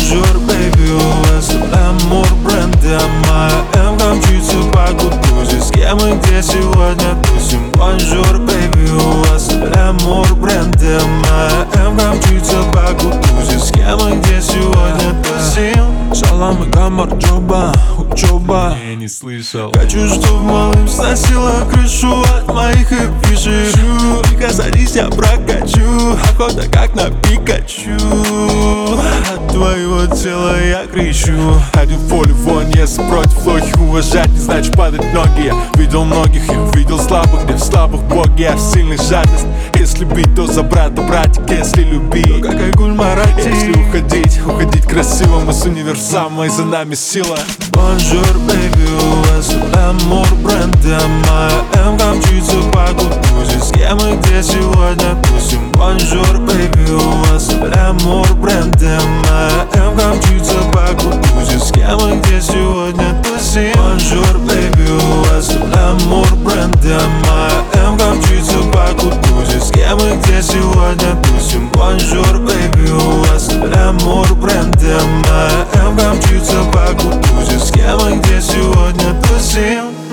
Бонжур, бэйби, у вас Амур бренда. Моя М мчится по Кутузе. С кем и где сегодня тусим? Бонжур, бэйби, у вас Амур бренда. Моя М мчится по Кутузе. С кем и где сегодня тусим? Салам и гамар, джоба, учеба. Я не слышал. Хочу, чтоб малым сносила крышу от моих эпишек. Тихо садись, я прокачу. Охота как на Пикачу. От твоего тела я кричу. Один в поле вон, если против лохих уважать не значит падать ноги. Я видел многих, я видел слабых, где в слабых боги, а в сильных жадность. Если бить, то за брата, братик, если любить, то как Айгуль Марати. Если уходить, уходить красиво, мы с универсама и за нами сила. Бонжур, бэйби, у вас Амур бренда. Моя М мчится по Кутузе. С кем и где сегодня тусим? Бонжур, бэйби, у вас Амур бренда. Моя М мчится по Кутузе. С кем и где сегодня тусим? Бонжур, бэйби, у вас Амур бренда. Моя М мчится по Кутузе. С кем и где сегодня тусим? Бонжур, бэйби, у вас Амур бренда. Моя М мчится по Кутузе. С кем и где сегодня тусим?